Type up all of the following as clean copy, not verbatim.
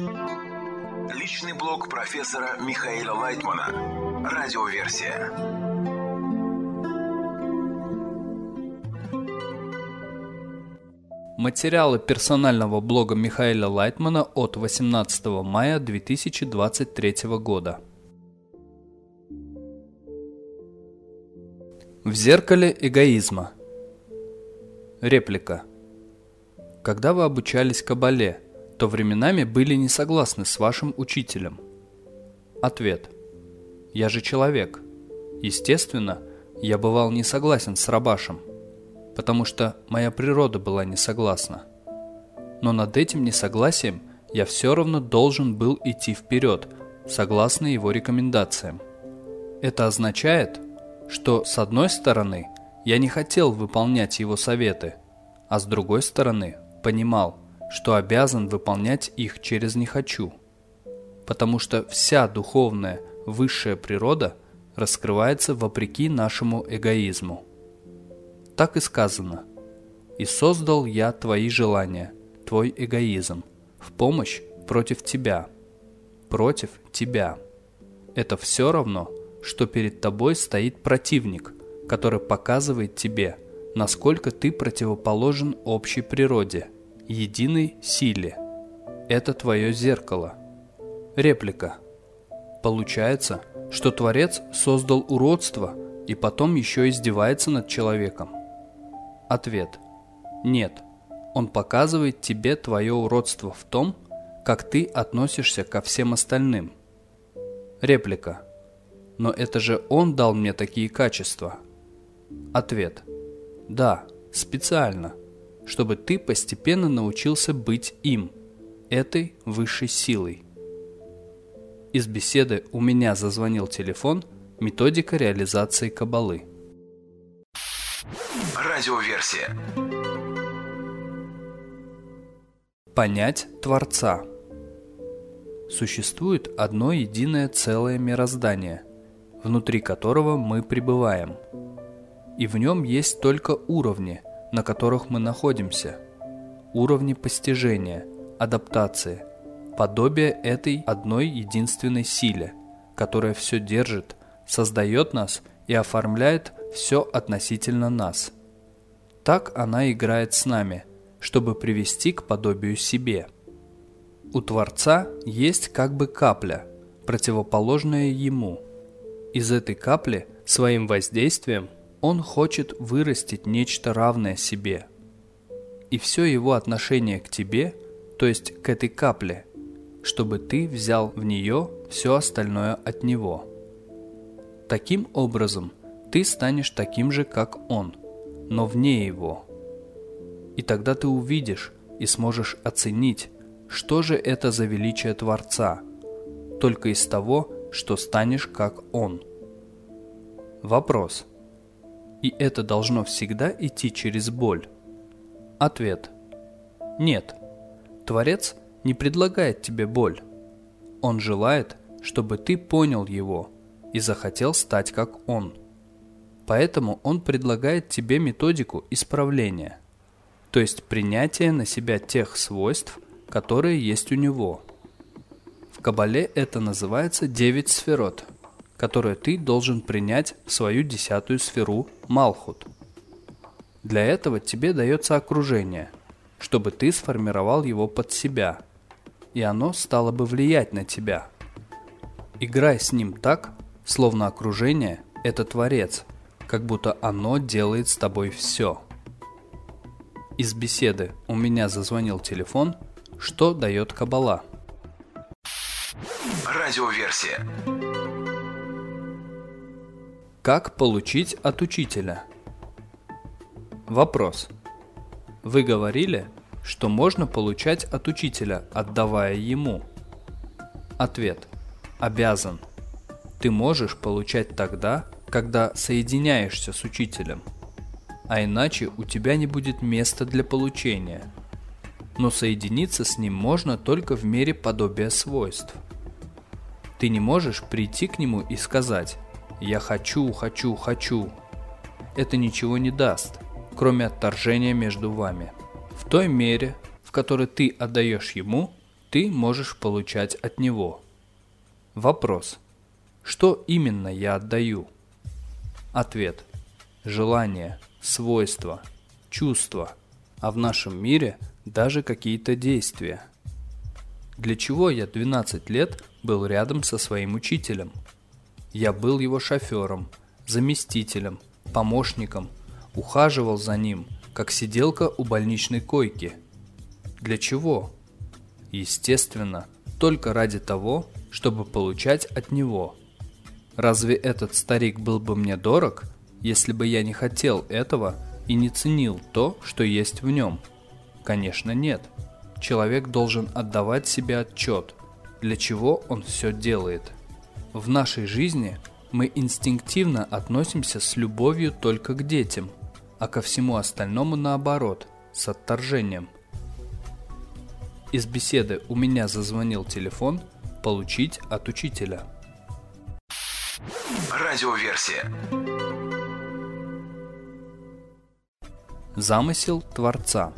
Личный блог профессора Михаила Лайтмана. Радиоверсия. Материалы персонального блога Михаила Лайтмана от 18 мая 2023 года. В зеркале эгоизма. Реплика. Когда вы обучались кабале, то временами были не согласны с вашим учителем? Ответ. Я же человек. Естественно, я бывал не согласен с Рабашем, потому что моя природа была не согласна. Но над этим несогласием я все равно должен был идти вперед, согласно его рекомендациям. Это означает, что с одной стороны я не хотел выполнять его советы, а с другой стороны понимал, что обязан выполнять их через «не хочу», потому что вся духовная высшая природа раскрывается вопреки нашему эгоизму. Так и сказано: «И создал я твои желания, твой эгоизм, в помощь против тебя». Против тебя. Это все равно, что перед тобой стоит противник, который показывает тебе, насколько ты противоположен общей природе, единой силе. Это твое зеркало. Реплика. Получается, что Творец создал уродство и потом еще издевается над человеком? Ответ. Нет. Он показывает тебе твое уродство в том, как ты относишься ко всем остальным. Реплика. Но это же он дал мне такие качества. Ответ. Да, специально, чтобы ты постепенно научился быть им, этой высшей силой. Из беседы «У меня зазвонил телефон. Методика реализации кабалы». Радиоверсия. Понять Творца. Существует одно единое целое мироздание, внутри которого мы пребываем. И в нем есть только уровни, на которых мы находимся. Уровни постижения, адаптации, подобие этой одной единственной силе, которая все держит, создает нас и оформляет все относительно нас. Так она играет с нами, чтобы привести к подобию себе. У Творца есть как бы капля, противоположная ему. Из этой капли своим воздействием он хочет вырастить нечто равное себе. И все его отношение к тебе, то есть к этой капле, чтобы ты взял в нее все остальное от него. Таким образом, ты станешь таким же, как он, но вне его. И тогда ты увидишь и сможешь оценить, что же это за величие Творца, только из того, что станешь как он. Вопрос. И это должно всегда идти через боль? Ответ. Нет. Творец не предлагает тебе боль. Он желает, чтобы ты понял его и захотел стать как он. Поэтому он предлагает тебе методику исправления, то есть принятие на себя тех свойств, которые есть у него. В кабале это называется 9 сферот, которые ты должен принять в свою 10-ю сферу Малхут. Для этого тебе дается окружение, чтобы ты сформировал его под себя, и оно стало бы влиять на тебя. Играй с ним так, словно окружение – это Творец, как будто оно делает с тобой все. Из беседы «У меня зазвонил телефон», что дает кабала? Радиоверсия. Как получить от учителя? Вопрос. Вы говорили, что можно получать от учителя, отдавая ему? Ответ. Обязан. Ты можешь получать тогда, когда соединяешься с учителем, а иначе у тебя не будет места для получения. Но соединиться с ним можно только в мере подобия свойств. Ты не можешь прийти к нему и сказать: «Я хочу, хочу, хочу». Это ничего не даст, кроме отторжения между вами. В той мере, в которой ты отдаешь ему, ты можешь получать от него. Вопрос. Что именно я отдаю? Ответ. Желания, свойства, чувства, а в нашем мире даже какие-то действия. Для чего я 12 лет был рядом со своим учителем? Я был его шофером, заместителем, помощником, ухаживал за ним, как сиделка у больничной койки. Для чего? Естественно, только ради того, чтобы получать от него. Разве этот старик был бы мне дорог, если бы я не хотел этого и не ценил то, что есть в нем? Конечно, нет. Человек должен отдавать себе отчет, для чего он все делает. В нашей жизни мы инстинктивно относимся с любовью только к детям, а ко всему остальному наоборот, с отторжением. Из беседы «У меня зазвонил телефон» получить от учителя. Радиоверсия. Замысел Творца.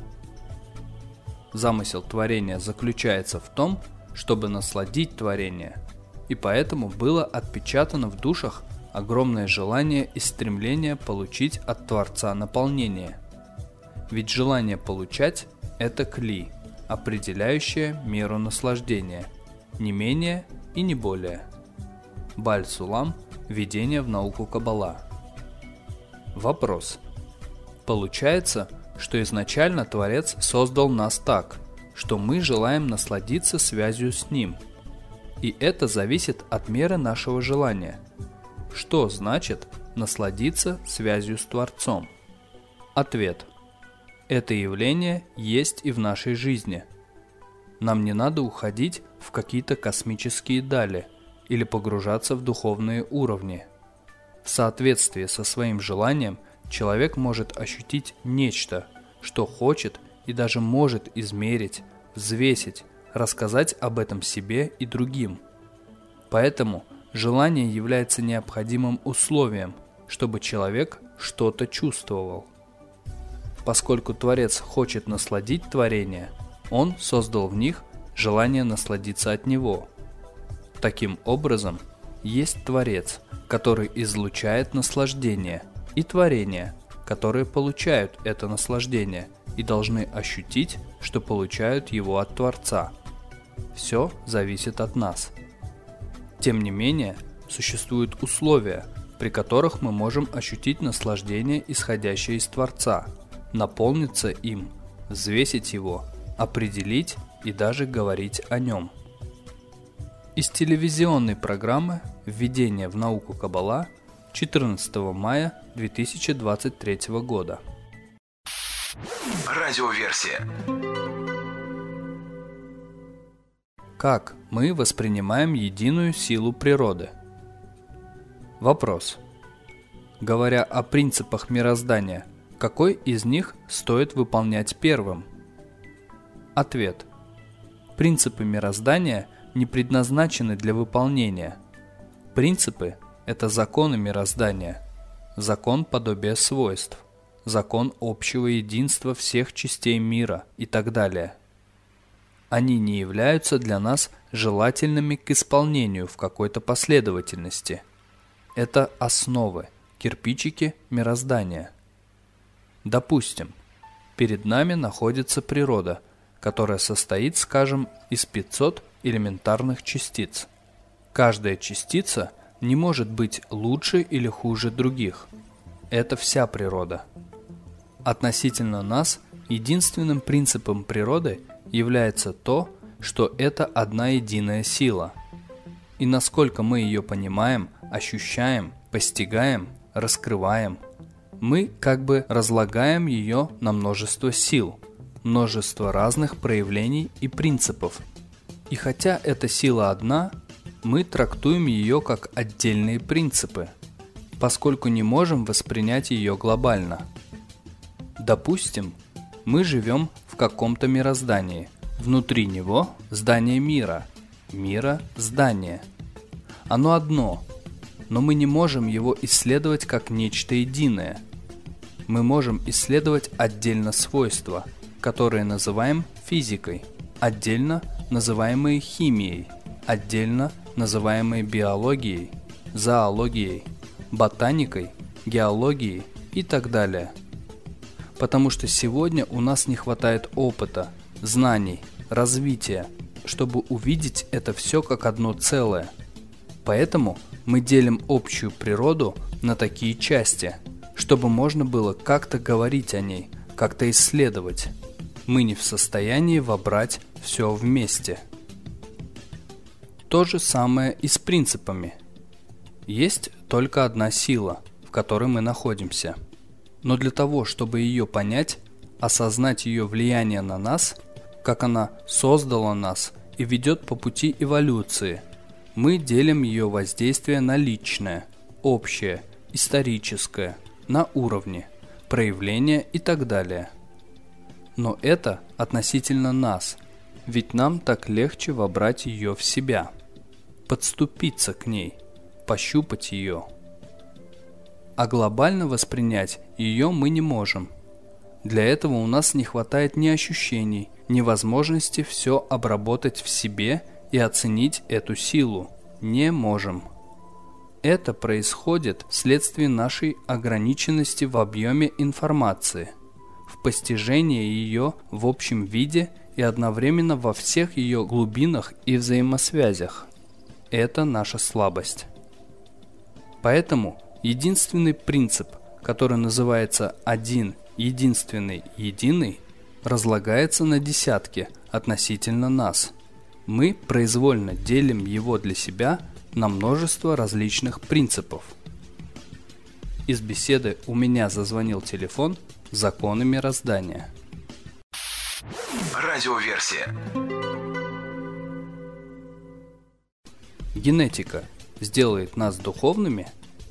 Замысел творения заключается в том, чтобы насладить творение, и поэтому было отпечатано в душах огромное желание и стремление получить от Творца наполнение. Ведь желание получать – это кли, определяющее меру наслаждения, не менее и не более. Баль-Сулам. Введение в науку Каббала. Вопрос. Получается, что изначально Творец создал нас так, что мы желаем насладиться связью с Ним. И это зависит от меры нашего желания. Что значит насладиться связью с Творцом? Ответ. Это явление есть и в нашей жизни. Нам не надо уходить в какие-то космические дали или погружаться в духовные уровни. В соответствии со своим желанием человек может ощутить нечто, что хочет и даже может измерить, взвесить, рассказать об этом себе и другим. Поэтому желание является необходимым условием, чтобы человек что-то чувствовал. Поскольку Творец хочет насладить творение, Он создал в них желание насладиться от него. Таким образом, есть Творец, который излучает наслаждение, и творения, которые получают это наслаждение и должны ощутить, что получают его от Творца. Все зависит от нас. Тем не менее, существуют условия, при которых мы можем ощутить наслаждение, исходящее из Творца, наполниться им, взвесить его, определить и даже говорить о нем. Из телевизионной программы «Введение в науку Каббала» 14 мая 2023 года. Радиоверсия. Как мы воспринимаем единую силу природы? Вопрос. Говоря о принципах мироздания, какой из них стоит выполнять первым? Ответ. Принципы мироздания не предназначены для выполнения. Принципы – это законы мироздания, закон подобия свойств, закон общего единства всех частей мира и так далее. Они не являются для нас желательными к исполнению в какой-то последовательности. Это основы, кирпичики мироздания. Допустим, перед нами находится природа, которая состоит, скажем, из 500 элементарных частиц. Каждая частица не может быть лучше или хуже других. Это вся природа. Относительно нас единственным принципом природы является то, что это одна единая сила. И насколько мы ее понимаем, ощущаем, постигаем, раскрываем, мы как бы разлагаем ее на множество сил, множество разных проявлений и принципов. И хотя эта сила одна, мы трактуем ее как отдельные принципы, поскольку не можем воспринять ее глобально. Допустим, мы живем в каком-то мироздании, внутри него здание мира, мира здание. Оно одно, но мы не можем его исследовать как нечто единое. Мы можем исследовать отдельно свойства, которые называем физикой, отдельно называемые химией, отдельно называемые биологией, зоологией, ботаникой, геологией и так далее. Потому что сегодня у нас не хватает опыта, знаний, развития, чтобы увидеть это все как одно целое. Поэтому мы делим общую природу на такие части, чтобы можно было как-то говорить о ней, как-то исследовать. Мы не в состоянии вобрать все вместе. То же самое и с принципами. Есть только одна сила, в которой мы находимся. Но для того, чтобы ее понять, осознать ее влияние на нас, как она создала нас и ведет по пути эволюции, мы делим ее воздействие на личное, общее, историческое, на уровне, проявления и так далее. Но это относительно нас, ведь нам так легче вобрать ее в себя, подступиться к ней, пощупать ее. А глобально воспринять ее мы не можем. Для этого у нас не хватает ни ощущений, ни возможности все обработать в себе и оценить эту силу. Не можем. Это происходит вследствие нашей ограниченности в объеме информации, в постижении ее в общем виде и одновременно во всех ее глубинах и взаимосвязях. Это наша слабость. Поэтому единственный принцип, который называется один, единственный, единый, разлагается на десятки относительно нас. Мы произвольно делим его для себя на множество различных принципов. Из беседы «У меня зазвонил телефон. Законы мироздания». Радиоверсия. Генетика сделает нас духовными?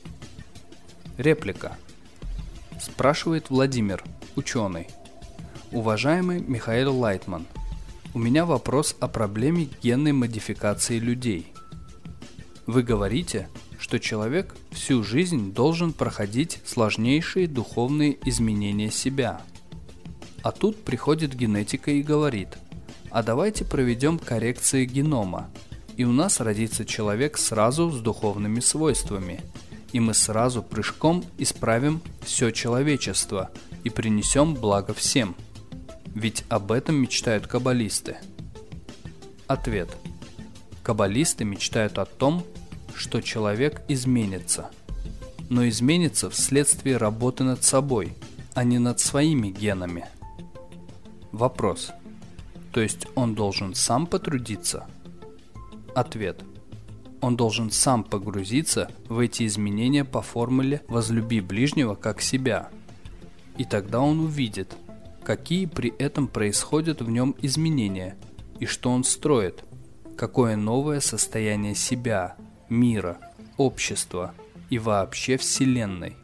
Реплика. Спрашивает Владимир, ученый. Уважаемый Михаил Лайтман, у меня вопрос о проблеме генной модификации людей. Вы говорите, что человек всю жизнь должен проходить сложнейшие духовные изменения себя. А тут приходит генетика и говорит: а давайте проведем коррекции генома, и у нас родится человек сразу с духовными свойствами, и мы сразу прыжком исправим все человечество и принесем благо всем. Ведь об этом мечтают каббалисты. Ответ. Каббалисты мечтают о том, что человек изменится, но изменится вследствие работы над собой, а не над своими генами. Вопрос. То есть он должен сам потрудиться? Ответ. Он должен сам погрузиться в эти изменения по формуле «возлюби ближнего как себя». И тогда он увидит, какие при этом происходят в нем изменения, и что он строит, какое новое состояние себя, мира, общества и вообще Вселенной.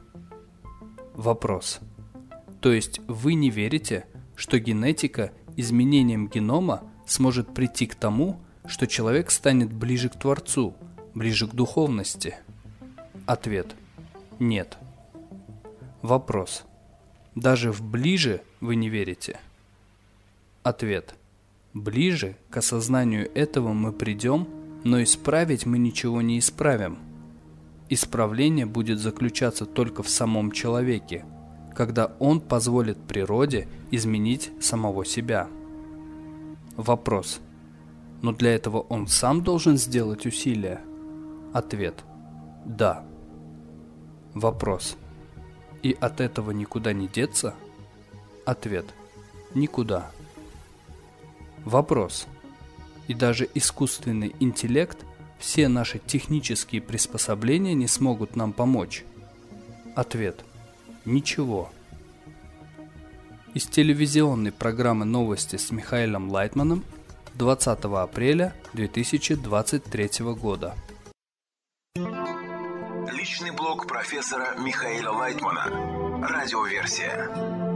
Вопрос. То есть вы не верите, что генетика изменением генома сможет прийти к тому, что человек станет ближе к Творцу, ближе к духовности? Ответ. Нет. Вопрос. Даже в ближе вы не верите? Ответ. Ближе к осознанию этого мы придем, но исправить мы ничего не исправим. Исправление будет заключаться только в самом человеке, когда он позволит природе изменить самого себя. Вопрос. Но для этого он сам должен сделать усилия? Ответ. Да. Вопрос. И от этого никуда не деться? Ответ. Никуда. Вопрос. И даже искусственный интеллект, все наши технические приспособления не смогут нам помочь? Ответ. Ничего. Из телевизионной программы «Новости» с Михаилом Лайтманом 20 апреля 2023 года. Личный блог профессора Михаила Лайтмана. Радиоверсия.